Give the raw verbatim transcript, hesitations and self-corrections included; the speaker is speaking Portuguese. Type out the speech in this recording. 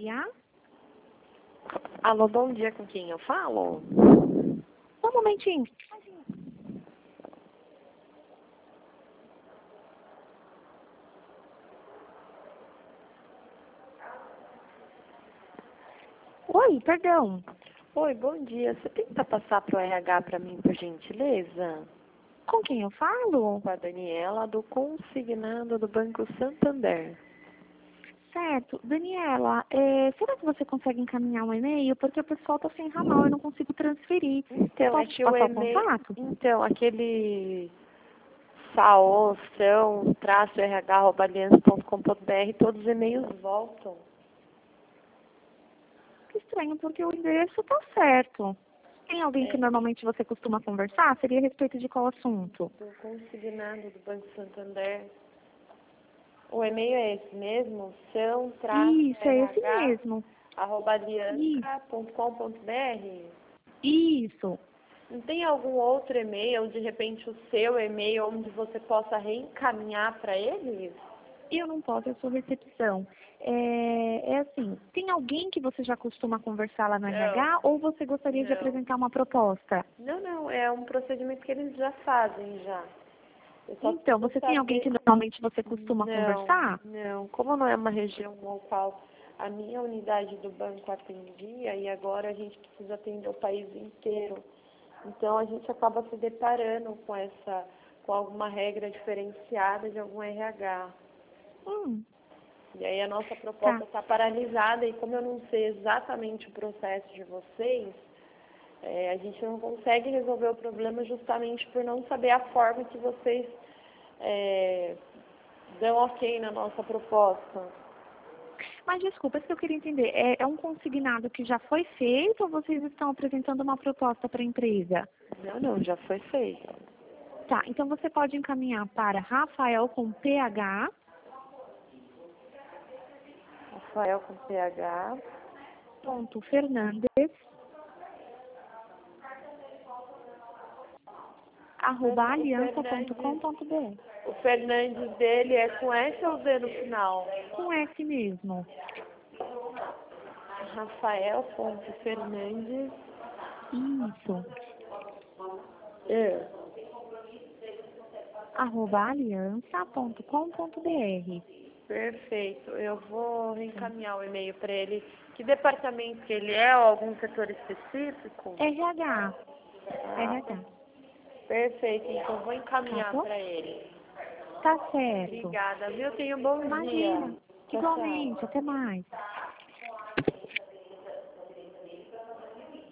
dia. Alô, bom dia, com quem eu falo? Só um momentinho. Oi, perdão. Oi, bom dia. Você tenta passar pro R H para mim, por gentileza? Com quem eu falo? Com a Daniela, do Consignado do Banco Santander. Certo. Daniela, é, será que você consegue encaminhar um e-mail? Porque o pessoal está sem ramal, eu não consigo transferir. Então, Posso é te que o passar o e-mail... contato? Então, aquele saô, são, traço, rh, arroba aliança ponto com ponto br, todos os e-mails voltam. Que estranho, porque o endereço está certo. Tem alguém que É. normalmente você costuma conversar? Seria a respeito de qual assunto? Do Consignado do Banco Santander. O e-mail é esse mesmo? São, traço, Isso, é esse rh, mesmo. arroba Isso. aliança ponto com ponto br. Isso. Não tem algum outro e-mail, de repente o seu e-mail, onde você possa reencaminhar para eles? Eu não posso, eu sou recepção. É, é assim, tem alguém que você já costuma conversar lá no Não. R H ou você gostaria de Não. apresentar uma proposta? Não, não, é um procedimento que eles já fazem já. Eu só Então, preciso você tem alguém que saber... normalmente você costuma Não, conversar? não. Como não é uma região ao qual a minha unidade do banco atendia, e agora a gente precisa atender o país inteiro. Então a gente acaba se deparando com essa, com alguma regra diferenciada de algum R H. Hum, E aí a nossa proposta tá. está paralisada, e como eu não sei exatamente o processo de vocês, é, a gente não consegue resolver o problema justamente por não saber a forma que vocês é, dão ok na nossa proposta. Mas desculpa, isso que eu queria entender. É, é um consignado que já foi feito ou vocês estão apresentando uma proposta para a empresa? Não, não, já foi feito. Tá, então você pode encaminhar para Rafael com PH, Rafael com PH. ponto Fernandes, arroba O aliança ponto com Fernandes, ponto br. o Fernandes dele é com S ou D no final? Com S mesmo. Rafael.fernandes. Isso. É. Arroba aliança ponto com ponto br. Perfeito. Eu vou reencaminhar o e-mail para ele. Que departamento que ele é, ou algum setor específico? R H. Ah, R H. perfeito. Então, vou Tá encaminhar bom? para ele. Tá certo. Obrigada, viu? Tenha um bom dia. Imagina. Tchau, tchau. Igualmente. Até mais.